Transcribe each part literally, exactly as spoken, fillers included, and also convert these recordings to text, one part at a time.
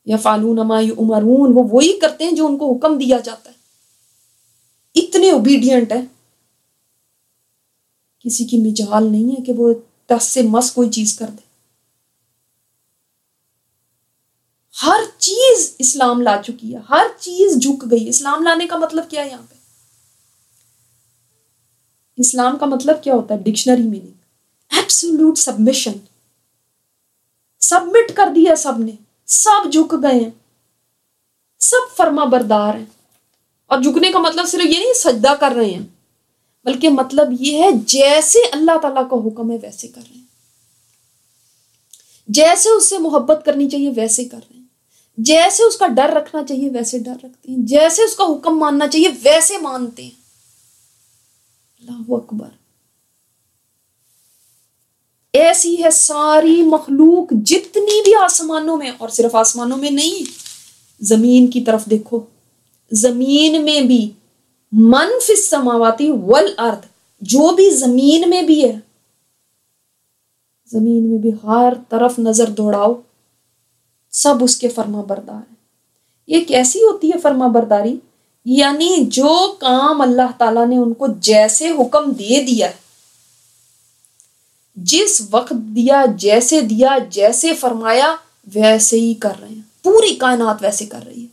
یفعلون ما یؤمرون، وہ وہی کرتے ہیں جو ان کو حکم دیا جاتا ہے. اتنے اوبیڈینٹ ہیں، کسی کی مجال نہیں ہے کہ وہ ٹس سے مس کوئی چیز کر دے. ہر چیز اسلام لا چکی ہے، ہر چیز جھک گئی. اسلام لانے کا مطلب کیا ہے یہاں پہ؟ اسلام کا مطلب کیا ہوتا ہے؟ Dictionary meaning absolute submission. Submit کر دیا سب نے، سب جھک گئے ہیں، سب فرما بردار ہیں. اور جھکنے کا مطلب صرف یہ نہیں سجدہ کر رہے ہیں، بلکہ مطلب یہ ہے جیسے اللہ تعالیٰ کا حکم ہے ویسے کر رہے ہیں، جیسے اس سے محبت کرنی چاہیے ویسے کر رہے ہیں، جیسے اس کا ڈر رکھنا چاہیے ویسے ڈر رکھتے ہیں، جیسے اس کا حکم ماننا چاہیے ویسے مانتے ہیں. اللہ اکبر. ایسی ہے ساری مخلوق جتنی بھی آسمانوں میں، اور صرف آسمانوں میں نہیں، زمین کی طرف دیکھو، زمین میں بھی، من فی السماواتی والارض، جو بھی زمین میں بھی ہے، زمین میں بھی ہر طرف نظر دوڑاؤ، سب اس کے فرما بردار ہیں. یہ کیسی ہوتی ہے فرما برداری؟ یعنی جو کام اللہ تعالیٰ نے ان کو جیسے حکم دے دیا ہے، جس وقت دیا، جیسے دیا، جیسے فرمایا، ویسے ہی کر رہے ہیں. پوری کائنات ویسے کر رہی ہے.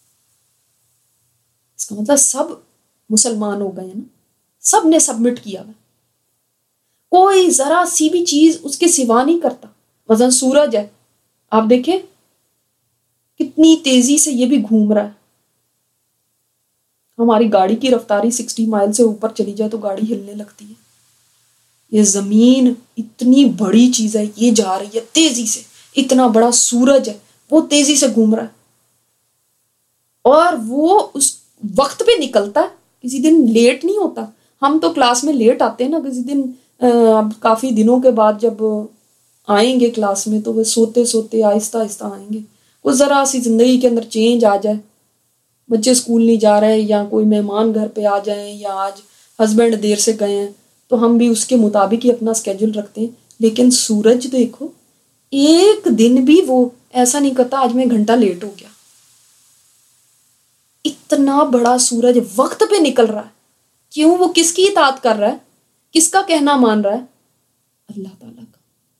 اس کا مطلب سب مسلمان ہو گئے ہیں نا، سب نے سبمٹ کیا ہے. کوئی ذرا سی بھی چیز اس کے سوا نہیں کرتا. مثلا سورج ہے، آپ دیکھیں کتنی تیزی سے یہ بھی گھوم رہا ہے. ہماری گاڑی کی رفتاری سکسٹی مائل سے اوپر چلی جائے تو گاڑی ہلنے لگتی ہے. یہ زمین اتنی بڑی چیز ہے، یہ جا رہی ہے تیزی سے. اتنا بڑا سورج ہے، وہ تیزی سے گھوم رہا ہے، اور وہ اس وقت پہ نکلتا ہے. کسی دن لیٹ نہیں ہوتا. ہم تو کلاس میں لیٹ آتے ہیں نا، کسی دن اب کافی دنوں کے بعد جب آئیں گے کلاس میں تو وہ سوتے سوتے آہستہ آہستہ آئیں گے. وہ ذرا سی زندگی کے اندر چینج آ جائے، بچے اسکول نہیں جا رہے، یا کوئی مہمان گھر پہ آ جائیں، یا آج ہسبینڈ دیر سے گئے ہیں، تو ہم بھی اس کے مطابق ہی اپنا اسکیجول رکھتے ہیں. لیکن سورج دیکھو، ایک دن بھی وہ ایسا نہیں کرتا آج میں گھنٹہ لیٹ ہو گیا. اتنا بڑا سورج وقت پہ نکل رہا ہے. کیوں؟ وہ کس کی اطاعت کر رہا ہے؟ کس کا کہنا مان رہا ہے؟ اللہ تعالیٰ کا.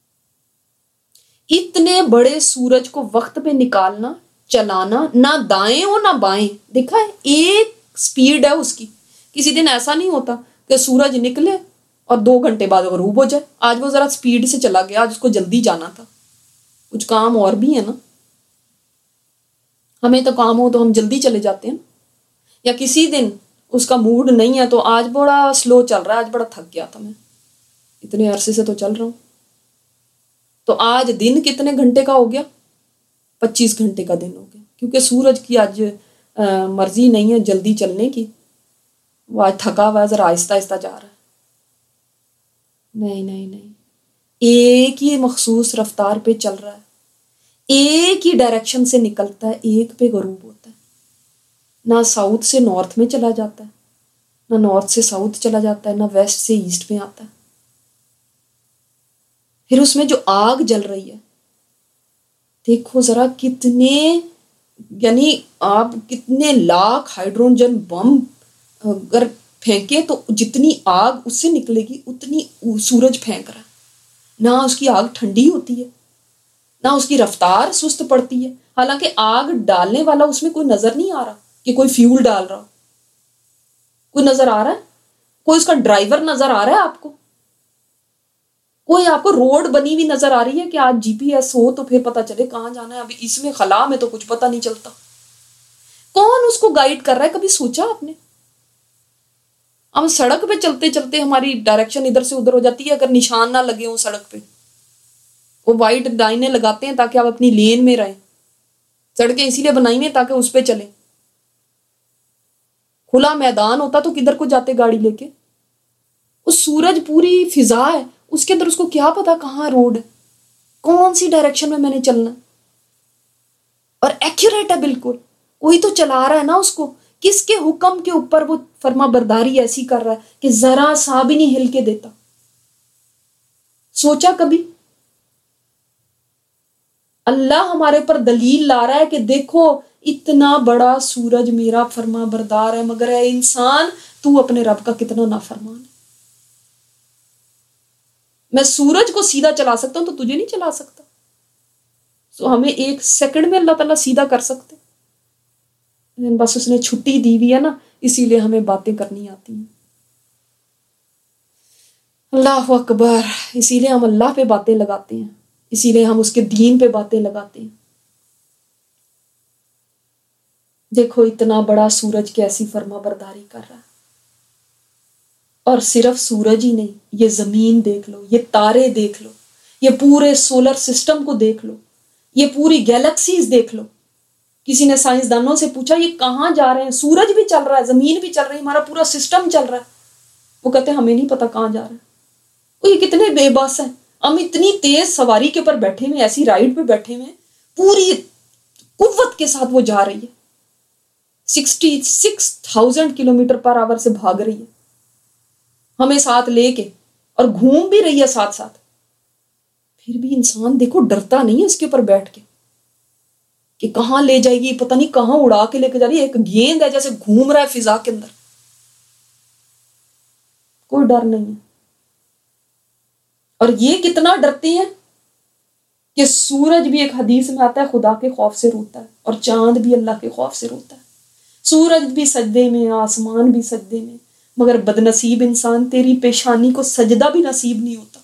اتنے بڑے سورج کو وقت پہ نکالنا، چلانا، نہ دائیں ہو نہ بائیں. دیکھا ہے ایک سپیڈ ہے اس کی. کسی دن ایسا نہیں ہوتا کہ سورج نکلے اور دو گھنٹے بعد غروب ہو جائے. آج وہ ذرا سپیڈ سے چلا گیا، آج اس کو جلدی جانا تھا. کچھ کام اور بھی ہے نا، ہمیں تو کام ہو تو ہم جلدی چلے جاتے ہیں. یا کسی دن اس کا موڈ نہیں ہے تو آج بڑا سلو چل رہا ہے، آج بڑا تھک گیا تھا، میں اتنے عرصے سے تو چل رہا ہوں. تو آج دن کتنے گھنٹے کا ہو گیا؟ پچیس گھنٹے کا دن ہو گیا، کیونکہ سورج کی آج مرضی نہیں ہے جلدی چلنے کی. وہ آج تھکا ہوا ہے، ذرا آہستہ آہستہ جا رہا ہے. نہیں نہیں نہیں، ایک ہی مخصوص رفتار پہ چل رہا ہے، ایک ہی ڈائریکشن سے نکلتا ہے، ایک پہ غروب ہوتا ہے. نہ ساؤتھ سے نارتھ میں چلا جاتا ہے، نہ نارتھ سے ساؤتھ چلا جاتا ہے، نہ ویسٹ سے ایسٹ میں آتا ہے. پھر اس میں جو آگ جل رہی ہے، دیکھو ذرا کتنے، یعنی آپ کتنے لاکھ ہائیڈروجن بم اگر پھینکے تو جتنی آگ اس سے نکلے گی اتنی سورج پھینک رہا ہے. نہ اس کی آگ ٹھنڈی ہوتی ہے، نہ اس کی رفتار سست پڑتی ہے. حالانکہ آگ ڈالنے والا اس میں کوئی نظر نہیں آ رہا کہ کوئی فیول ڈال رہا. کوئی نظر آ رہا ہے؟ کوئی اس کا ڈرائیور نظر آ رہا ہے آپ کو؟ کوئی آپ کو روڈ بنی ہوئی نظر آ رہی ہے کہ آج جی پی ایس ہو تو پھر پتا چلے کہاں جانا ہے؟ ابھی اس میں خلا میں تو کچھ پتا نہیں چلتا. کون اس کو گائیڈ کر رہا ہے؟ کبھی سوچا آپ نے؟ ہم سڑک پہ چلتے چلتے ہماری ڈائریکشن ادھر سے ادھر ہو جاتی ہے اگر نشان نہ لگے ہوں سڑک پہ. وہ وائٹ لائنیں لگاتے ہیں تاکہ آپ اپنی لین میں رہیں. سڑکیں اسی لیے بنائی ہیں تاکہ اس پہ چلیں. کھلا میدان ہوتا تو کدھر کو جاتے گاڑی لے کے؟ اس سورج پوری فضا ہے، اس کے اندر اس کو کیا پتا کہاں روڈ ہے، کون سی ڈائریکشن میں میں نے چلنا. اور ایکوریٹ ہے بالکل. کوئی تو چلا رہا ہے نا اس کو. کس کے حکم کے اوپر وہ فرما برداری ایسی کر رہا ہے کہ ذرا سا بھی نہیں ہل کے دیتا؟ سوچا کبھی؟ اللہ ہمارے پر دلیل لا رہا ہے کہ دیکھو اتنا بڑا سورج میرا فرما بردار ہے، مگر اے انسان تو اپنے رب کا کتنا نافرمان ہے۔ میں سورج کو سیدھا چلا سکتا ہوں تو تجھے نہیں چلا سکتا، تو ہمیں ایک سیکنڈ میں اللہ تعالیٰ سیدھا کر سکتے، لیکن بس اس نے چھٹی دی ہوئی ہے نا، اسی لیے ہمیں باتیں کرنی آتی ہیں۔ اللہ اکبر، اسی لیے ہم اللہ پہ باتیں لگاتے ہیں، اسی لیے ہم اس کے دین پہ باتیں لگاتے ہیں۔ دیکھو اتنا بڑا سورج کیسی فرما برداری کر رہا ہے، اور صرف سورج ہی نہیں، یہ زمین دیکھ لو، یہ تارے دیکھ لو، یہ پورے سولر سسٹم کو دیکھ لو، یہ پوری گیلیکسیز دیکھ لو۔ کسی نے سائنسدانوں سے پوچھا یہ کہاں جا رہے ہیں، سورج بھی چل رہا ہے، زمین بھی چل رہی ہے، ہمارا پورا سسٹم چل رہا ہے، وہ کہتے ہیں ہمیں نہیں پتا کہاں جا رہا ہے۔ وہ یہ کتنے بے بس ہیں، ہم اتنی تیز سواری کے پر بیٹھے ہوئے، ایسی رائڈ پہ بیٹھے ہوئے، پوری قوت کے ساتھ وہ جا رہی ہے، sixty six thousand kilometre per hour سے بھاگ رہی ہے ہمیں ساتھ لے کے، اور گھوم بھی رہی ہے ساتھ ساتھ۔ پھر بھی انسان دیکھو ڈرتا نہیں ہے اس کے اوپر بیٹھ کے کہ کہاں لے جائے گی، پتہ نہیں کہاں اڑا کے لے کے جا رہی ہے، ایک گیند ہے جیسے گھوم رہا ہے فضا کے اندر، کوئی ڈر نہیں ہے۔ اور یہ کتنا ڈرتے ہیں کہ سورج بھی ایک حدیث میں آتا ہے خدا کے خوف سے روتا ہے، اور چاند بھی اللہ کے خوف سے روتا ہے، سورج بھی سجدے میں، آسمان بھی سجدے میں، مگر بدنصیب انسان تیری پیشانی کو سجدہ بھی نصیب نہیں ہوتا۔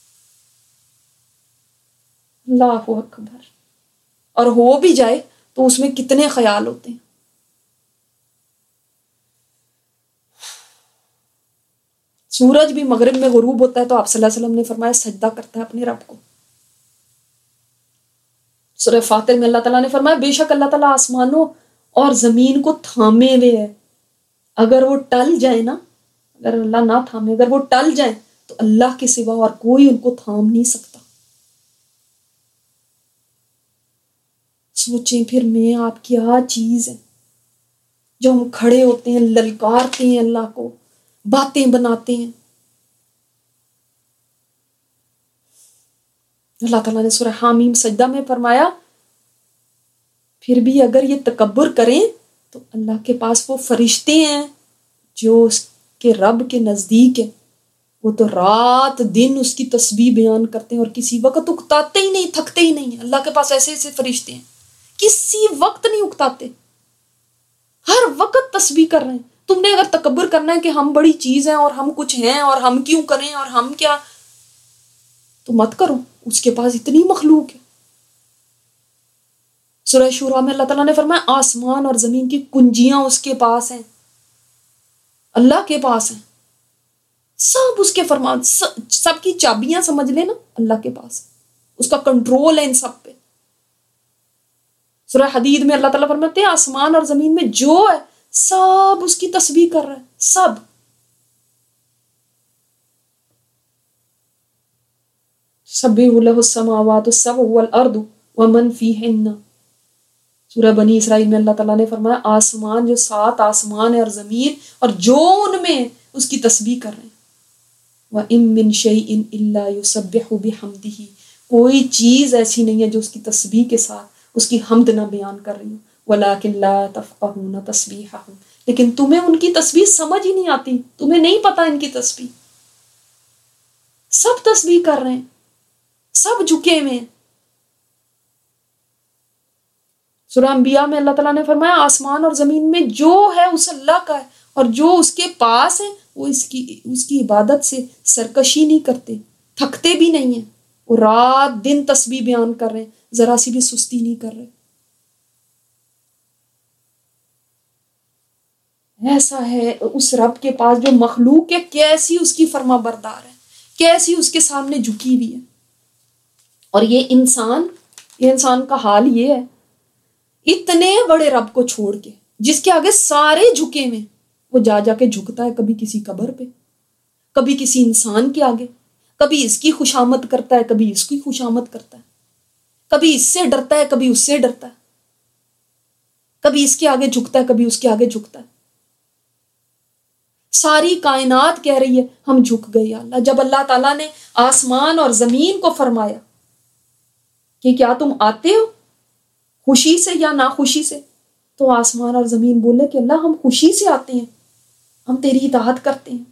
اللہ اکبر، اور ہو بھی جائے تو اس میں کتنے خیال ہوتے ہیں۔ سورج بھی مغرب میں غروب ہوتا ہے تو آپ صلی اللہ علیہ وسلم نے فرمایا سجدہ کرتا ہے اپنے رب کو۔ سورہ فاتر میں اللہ تعالیٰ نے فرمایا بے شک اللہ تعالیٰ آسمانوں اور زمین کو تھامے ہوئے ہے، اگر وہ ٹل جائے نا، اگر اللہ نہ تھامے، اگر وہ ٹل جائیں تو اللہ کے سوا اور کوئی ان کو تھام نہیں سکتا۔ سوچیں پھر میں آپ کیا چیز ہے جو ہم کھڑے ہوتے ہیں، للکارتے ہیں اللہ کو، باتیں بناتے ہیں۔ اللہ تعالیٰ نے سورہ حامیم سجدہ میں فرمایا پھر بھی اگر یہ تکبر کریں تو اللہ کے پاس وہ فرشتے ہیں جو اس کے رب کے نزدیک ہیں، وہ تو رات دن اس کی تسبیح بیان کرتے ہیں اور کسی وقت اکتاتے ہی نہیں، تھکتے ہی نہیں ہیں۔ اللہ کے پاس ایسے ایسے فرشتے ہیں، کسی وقت نہیں اکتاتے، ہر وقت تسبیح کر رہے ہیں۔ تم نے اگر تکبر کرنا ہے کہ ہم بڑی چیز ہیں اور ہم کچھ ہیں اور ہم کیوں کریں اور ہم کیا، تو مت کرو، اس کے پاس اتنی مخلوق ہے۔ سورہ شورا میں اللہ تعالیٰ نے فرمایا آسمان اور زمین کی کنجیاں اس کے پاس ہیں، اللہ کے پاس ہیں، سب اس کے فرمان، سب کی چابیاں سمجھ لینا اللہ کے پاس، اس کا کنٹرول ہے ان سب پہ۔ سورہ حدید میں اللہ تعالیٰ فرماتے ہیں آسمان اور زمین میں جو ہے سب اس کی تسبیح کر رہا ہے، سب۔ سبح لہ السماوات السبع والارض ومن فیہن۔ سورہ بنی اسرائیل میں اللہ تعالیٰ نے فرمایا آسمان، جو سات آسمان ہے اور زمین اور جو ان میں اس کی تسبیح کر رہے ہیں۔ وَإِن مِّن شَيْءٍ إِلَّا يُسَبِّحُ بِحَمْدِهِ، کوئی چیز ایسی نہیں ہے جو اس کی تسبیح کے ساتھ اس کی حمد نہ بیان کر رہی ہو۔ وَلَٰكِن لَا تَفْقَهُونَ تَسْبِيحَهُمْ، لیکن تمہیں ان کی تسبیح سمجھ ہی نہیں آتی، تمہیں نہیں پتا ان کی تسبیح۔ سب تسبیح کر رہے ہیں، سب جھکے ہوئے ہیں۔ سورہ انبیاء میں اللہ تعالیٰ نے فرمایا آسمان اور زمین میں جو ہے اس اللہ کا ہے، اور جو اس کے پاس ہے وہ اس کی اس کی عبادت سے سرکشی نہیں کرتے، تھکتے بھی نہیں ہیں، وہ رات دن تسبیح بیان کر رہے ہیں، ذرا سی بھی سستی نہیں کر رہے۔ ایسا ہے اس رب کے پاس جو مخلوق ہے کیسی اس کی فرما بردار ہے، کیسی اس کے سامنے جھکی ہوئی ہے۔ اور یہ انسان یہ انسان کا حال یہ ہے، اتنے بڑے رب کو چھوڑ کے جس کے آگے سارے جھکے ہوئے، وہ جا جا کے جھکتا ہے کبھی کسی قبر پہ، کبھی کسی انسان کے آگے، کبھی اس کی خوشامد کرتا ہے، کبھی اس کی خوشامد کرتا ہے، کبھی اس سے ڈرتا ہے، کبھی اس سے ڈرتا ہے، کبھی اس کے آگے جھکتا ہے، کبھی اس کے آگے جھکتا ہے۔ ساری کائنات کہہ رہی ہے ہم جھک گئے یا اللہ۔ جب اللہ تعالیٰ نے آسمان اور زمین کو فرمایا کہ کیا تم آتے ہو خوشی سے یا ناخوشی سے؟ تو آسمان اور زمین بولے کہ اللہ ہم خوشی سے آتے ہیں، ہم تیری اطاعت کرتے ہیں۔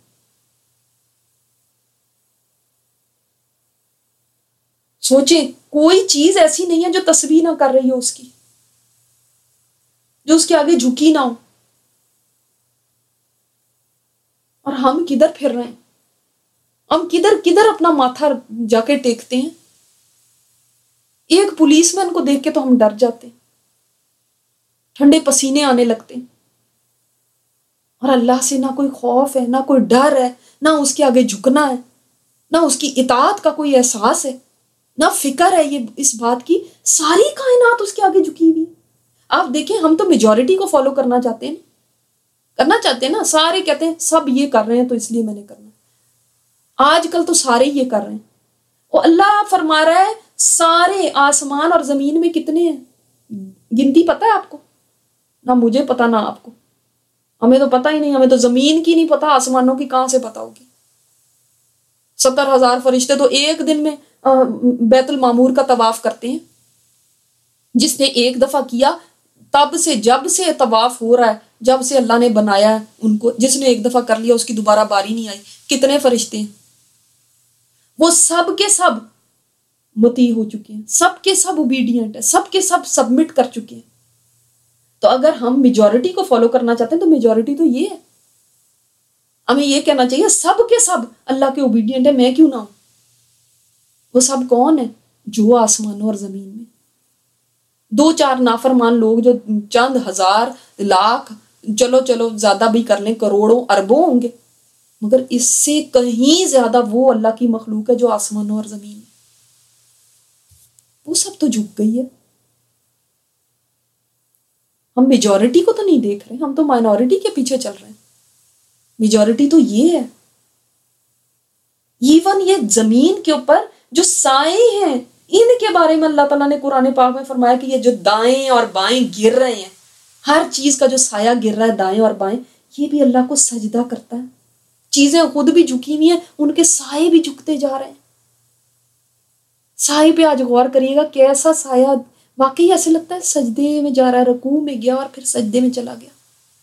سوچیں کوئی چیز ایسی نہیں ہے جو تسبیح نہ کر رہی ہو اس کی، جو اس کے آگے جھکی نہ ہو، اور ہم کدھر پھر رہے ہیں؟ ہم کدھر کدھر اپنا ماتھا جا کے ٹیکتے ہیں؟ ایک پولیس مین کو دیکھ کے تو ہم ڈر جاتے ہیں، ٹھنڈے پسینے آنے لگتے ہیں، اور اللہ سے نہ کوئی خوف ہے، نہ کوئی ڈر ہے، نہ اس کے آگے جھکنا ہے، نہ اس کی اطاعت کا کوئی احساس ہے، نہ فکر ہے یہ اس بات کی ساری کائنات اس کے آگے جھکی ہوئی ہے۔ آپ دیکھیں ہم تو میجورٹی کو فالو کرنا چاہتے ہیں کرنا چاہتے ہیں نا، سارے کہتے ہیں سب یہ کر رہے ہیں تو اس لیے میں نے کرنا ہے۔ آج کل تو سارے یہ کر رہے ہیں، اور اللہ فرما رہا ہے سارے آسمان اور زمین میں کتنے ہیں گنتی پتہ ہے آپ کو؟ نہ مجھے پتا نہ آپ کو، ہمیں تو پتہ ہی نہیں، ہمیں تو زمین کی نہیں پتا، آسمانوں کی کہاں سے پتا ہوگی؟ ستر ہزار فرشتے تو ایک دن میں بیت المعمور کا طواف کرتے ہیں۔ جس نے ایک دفعہ کیا تب سے، جب سے طواف ہو رہا ہے، جب سے اللہ نے بنایا ہے ان کو، جس نے ایک دفعہ کر لیا اس کی دوبارہ باری نہیں آئی۔ کتنے فرشتے ہیں؟ وہ سب کے سب مطیع ہو چکے ہیں، سب کے سب اوبیڈینٹ ہیں، سب کے سب سبمٹ کر چکے ہیں۔ تو اگر ہم میجورٹی کو فالو کرنا چاہتے ہیں تو میجورٹی تو یہ ہے، ہمیں یہ کہنا چاہیے سب کے سب اللہ کے اوبیڈینٹ ہیں، میں کیوں نہ ہوں؟ وہ سب کون ہیں؟ جو آسمانوں اور زمین میں دو چار نافرمان لوگ جو چند ہزار لاکھ، چلو چلو زیادہ بھی کر لیں، کروڑوں اربوں ہوں گے، مگر اس سے کہیں زیادہ وہ اللہ کی مخلوق ہے جو آسمانوں اور زمین میں، وہ سب تو جھک گئی ہے۔ ہم میجورٹی کو تو نہیں دیکھ رہے، ہم تو مائنورٹی کے پیچھے چل رہے ہیں۔ میجورٹی تو یہ ہے، ایون یہ زمین کے اوپر جو سائے ہیں ان کے بارے میں اللہ تعالیٰ نے قرآن پاک میں فرمایا کہ یہ جو دائیں اور بائیں گر رہے ہیں، ہر چیز کا جو سایہ گر رہا ہے دائیں اور بائیں، یہ بھی اللہ کو سجدہ کرتا ہے۔ چیزیں خود بھی جھکی ہوئی ہیں، ان کے سائے بھی جھکتے جا رہے ہیں۔ سائے پہ آج غور کریے گا، کیسا سایہ واقعی ایسے لگتا ہے سجدے میں جا رہا ہے، رکوع میں گیا اور پھر سجدے میں چلا گیا۔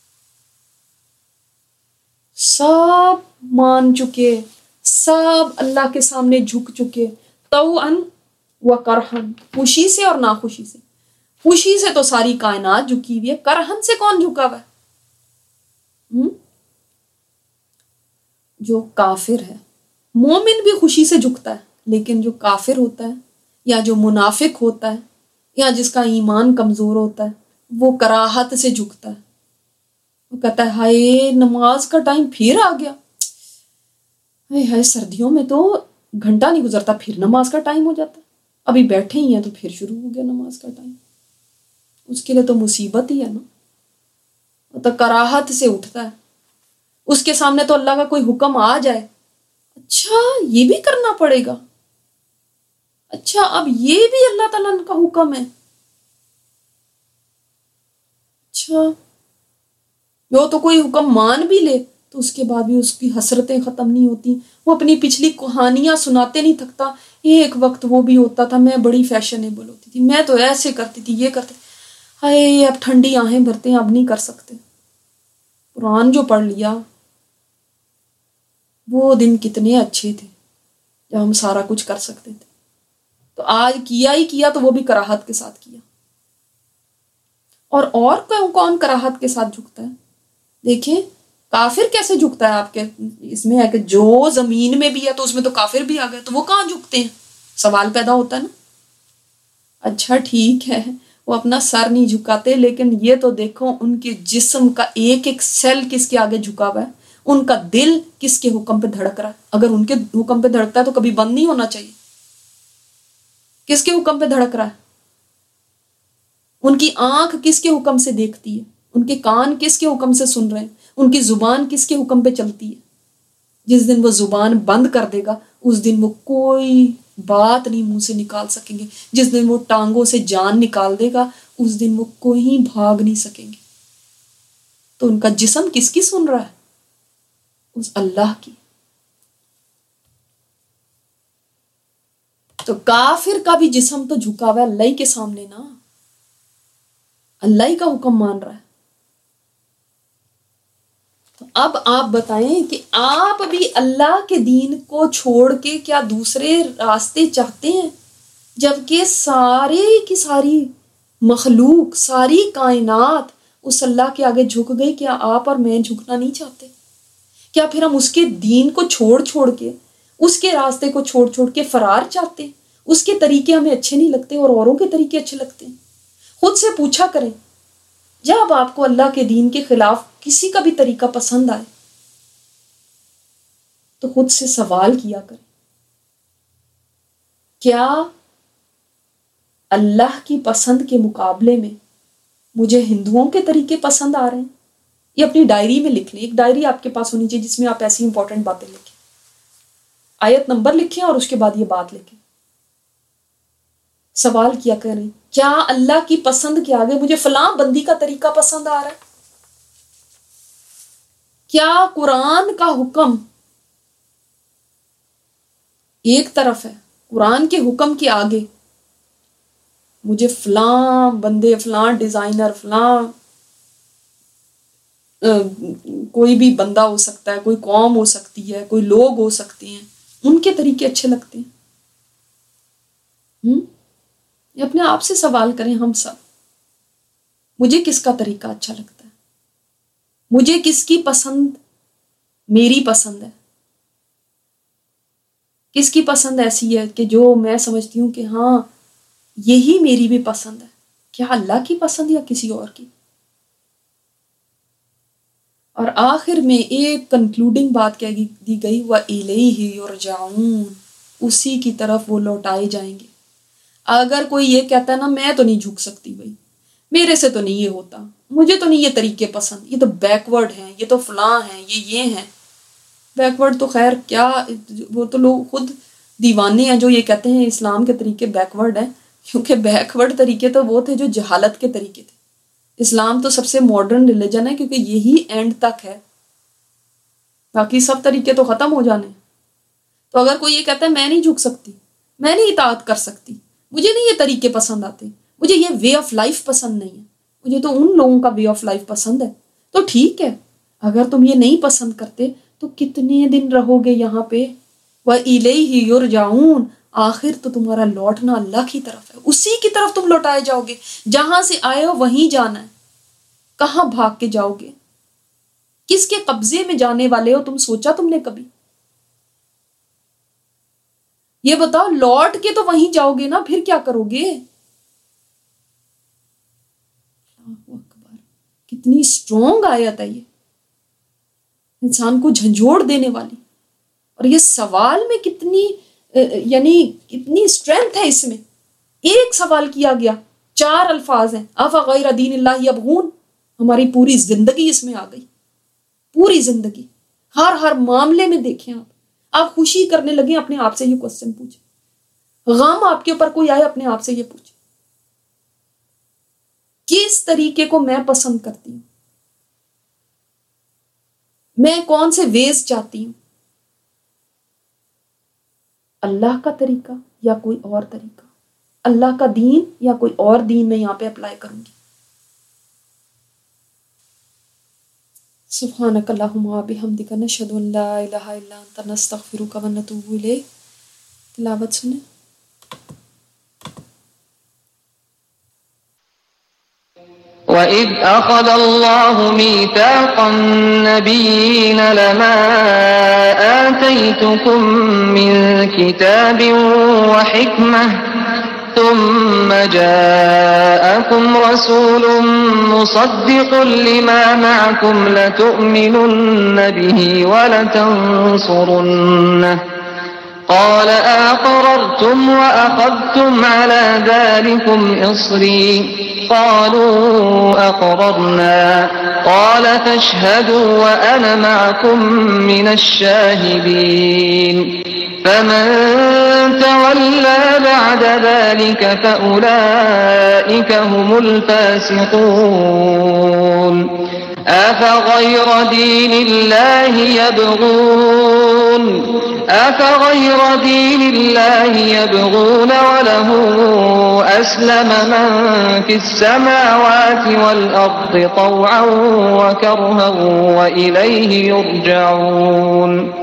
سب مان چکے، سب اللہ کے سامنے جھک چکے، طوعاً و کرہن، خوشی سے اور ناخوشی سے۔ خوشی سے تو ساری کائنات جھکی ہوئی ہے، کرہن سے کون جھکا ہوا ہے؟ جو کافر ہے۔ مومن بھی خوشی سے جھکتا ہے، لیکن جو کافر ہوتا ہے یا جو منافق ہوتا ہے یا جس کا ایمان کمزور ہوتا ہے وہ کراہت سے جھکتا ہے، وہ کہتا ہے ہائے نماز کا ٹائم پھر آ گیا، ہائے ہائے سردیوں میں تو گھنٹہ نہیں گزرتا پھر نماز کا ٹائم ہو جاتا ہے، ابھی بیٹھے ہی ہیں تو پھر شروع ہو گیا نماز کا ٹائم۔ اس کے لیے تو مصیبت ہی ہے نا، تو کراہت سے اٹھتا ہے۔ اس کے سامنے تو اللہ کا کوئی حکم آ جائے، اچھا یہ بھی کرنا پڑے گا، اچھا اب یہ بھی اللہ تعالیٰ کا حکم ہے، اچھا وہ تو کوئی حکم مان بھی لے تو اس کے بعد بھی اس کی حسرتیں ختم نہیں ہوتی، وہ اپنی پچھلی کہانیاں سناتے نہیں تھکتا۔ ایک وقت وہ بھی ہوتا تھا میں بڑی فیشنیبل ہوتی تھی، میں تو ایسے کرتی تھی، یہ کرتے، ہائے اب ٹھنڈی آہیں بھرتے ہیں، اب نہیں کر سکتے۔ قرآن جو پڑھ لیا، وہ دن کتنے اچھے تھے جب ہم سارا کچھ کر سکتے تھے، تو آج کیا ہی کیا تو وہ بھی کراہت کے ساتھ کیا۔ اور اور کون کراہت کے ساتھ جھکتا ہے؟ دیکھیں کافر کیسے جھکتا ہے، آپ کے اس میں ہے کہ جو زمین میں بھی ہے تو اس میں تو کافر بھی آ گئے، تو وہ کہاں جھکتے ہیں؟ سوال پیدا ہوتا ہے نا۔ اچھا ٹھیک ہے وہ اپنا سر نہیں جھکاتے، لیکن یہ تو دیکھو ان کے جسم کا ایک ایک سیل کس کے آگے جھکا ہوا ہے، ان کا دل کس کے حکم پہ دھڑک رہا ہے۔ اگر ان کے حکم پہ دھڑکتا ہے تو کبھی بند نہیں ہونا چاہیے۔ کس کے حکم پہ دھڑک رہا ہے؟ ان کی آنکھ کس کے حکم سے دیکھتی ہے، ان کے کان کس کے حکم سے سن رہے ہیں، ان کی زبان کس کے حکم پہ چلتی ہے۔ جس دن وہ زبان بند کر دے گا اس دن وہ کوئی بات نہیں منہ سے نکال سکیں گے، جس دن وہ ٹانگوں سے جان نکال دے گا اس دن وہ کوئی بھاگ نہیں سکیں گے۔ تو ان کا جسم کس کی سن رہا ہے؟ اس اللہ کی۔ تو کافر کا بھی جسم تو جھکا ہوا ہے اللہ کے سامنے نا، اللہ کا حکم مان رہا ہے۔ تو اب آپ بتائیں کہ آپ بھی اللہ کے دین کو چھوڑ کے کیا دوسرے راستے چاہتے ہیں، جبکہ سارے کی ساری مخلوق، ساری کائنات اس اللہ کے آگے جھک گئی؟ کیا آپ اور میں جھکنا نہیں چاہتے؟ کیا پھر ہم اس کے دین کو چھوڑ چھوڑ کے، اس کے راستے کو چھوڑ چھوڑ کے فرار چاہتے ہیں؟ اس کے طریقے ہمیں اچھے نہیں لگتے اور اوروں کے طریقے اچھے لگتے ہیں؟ خود سے پوچھا کریں، جب آپ کو اللہ کے دین کے خلاف کسی کا بھی طریقہ پسند آئے تو خود سے سوال کیا کریں، کیا اللہ کی پسند کے مقابلے میں مجھے ہندوؤں کے طریقے پسند آ رہے ہیں؟ یہ اپنی ڈائری میں لکھ لیں۔ ایک ڈائری آپ کے پاس ہونی چاہیے جس میں آپ ایسی امپورٹنٹ باتیں لکھیں، آیت نمبر لکھیں اور اس کے بعد یہ بات لکھیں۔ سوال کیا کریں، کیا اللہ کی پسند کے آگے مجھے فلاں بندی کا طریقہ پسند آ رہا ہے؟ کیا قرآن کا حکم ایک طرف ہے، قرآن کے حکم کے آگے مجھے فلاں بندے، فلاں ڈیزائنر، فلاں کوئی بھی بندہ ہو سکتا ہے، کوئی قوم ہو سکتی ہے، کوئی لوگ ہو سکتے ہیں، ان کے طریقے اچھے لگتے ہیں؟ ہم یہ اپنے آپ سے سوال کریں ہم سب، مجھے کس کا طریقہ اچھا لگتا ہے؟ مجھے کس کی پسند میری پسند ہے؟ کس کی پسند ایسی ہے کہ جو میں سمجھتی ہوں کہ ہاں یہی میری بھی پسند ہے؟ کیا اللہ کی پسند یا کسی اور کی؟ اور آخر میں ایک کنکلوڈنگ بات کہہ دی گئی، وَإِلَيْهِ يُرْجَعُونَ، اسی کی طرف وہ لوٹائے جائیں گے۔ اگر کوئی یہ کہتا ہے نا میں تو نہیں جھک سکتی بھائی، میرے سے تو نہیں یہ ہوتا، مجھے تو نہیں یہ طریقے پسند، یہ تو بیکورڈ ہیں، یہ تو فلاں ہیں، یہ یہ ہیں۔ بیکورڈ تو خیر کیا، وہ تو لوگ خود دیوانے ہیں جو یہ کہتے ہیں اسلام کے طریقے بیکورڈ ہیں، کیونکہ بیکورڈ طریقے تو وہ تھے جو جہالت کے طریقے تھے۔ اسلام تو سب سے ماڈرن ریلیجن ہے کیونکہ یہی اینڈ تک ہے، باقی سب طریقے تو ختم ہو جانے ہیں۔ تو اگر کوئی یہ کہتا ہے میں نہیں جھک سکتی، میں نہیں اطاعت کر سکتی، مجھے نہیں یہ طریقے پسند آتے، مجھے یہ وے آف لائف پسند نہیں ہے، مجھے تو ان لوگوں کا وے آف لائف پسند ہے، تو ٹھیک ہے، اگر تم یہ نہیں پسند کرتے تو کتنے دن رہو گے یہاں پہ؟ وَإِلَيْهِ يُرْجَعُونَ، آخر تو تمہارا لوٹنا اللہ کی طرف ہے، اسی کی طرف تم لوٹائے جاؤ گے، جہاں سے آئے ہو وہیں جانا ہے۔ کہاں بھاگ کے جاؤ گے؟ کس کے قبضے میں جانے والے ہو؟ تم سوچا تم نے کبھی؟ یہ بتاؤ، لوٹ کے تو وہیں جاؤ گے نا، پھر کیا کرو گے؟ اللہ اکبر، کتنی اسٹرانگ آیت ہے یہ، انسان کو جھنجھوڑ دینے والی، اور یہ سوال میں کتنی یعنی کتنی اسٹرینتھ ہے اس میں۔ ایک سوال کیا گیا، چار الفاظ ہیں، افغیر دین اللہ یبغون، ہماری پوری زندگی اس میں آ گئی، پوری زندگی، ہر ہر معاملے میں دیکھیں آپ آپ خوشی کرنے لگیں، اپنے آپ سے یہ کوسچن پوچھیں، غم آپ کے اوپر کوئی آئے اپنے آپ سے یہ پوچھیں، کس طریقے کو میں پسند کرتی ہوں، میں کون سے ویز چاہتی ہوں، اللہ کا طریقہ یا کوئی اور طریقہ، اللہ کا دین یا کوئی اور دین میں یہاں پہ اپلائی کروں گی۔ سبحانک اللہم و بحمدک، نشہد ان لا الہ الا انت، نستغفرک و نتوب الیک۔ تلاوت سنیں۔ وَإِذْ أَخَذَ اللَّهُ مِيثَاقَ النَّبِيِّينَ لَمَا آتَيْتُكُم مِّن كِتَابٍ وَحِكْمَةٍ ثُمَّ جَاءَكُمْ رَسُولٌ مُّصَدِّقٌ لِّمَا مَعَكُمْ لَتُؤْمِنُنَّ بِهِ وَلَتَنصُرُنَّهُ قال أَقْرَرْتُمْ وَأَخَذْتُمْ عَلَى ذَلِكُمْ إِصْرِي قالوا أقررنا قال فاشهدوا وأنا معكم من الشاهدين فمن تولى بعد ذلك فأولئك هم الفاسقون أفغير دين الله يبغون أفغير دين الله يبغون وله أسلم من في السماوات والأرض طوعا وكرها وإليه يرجعون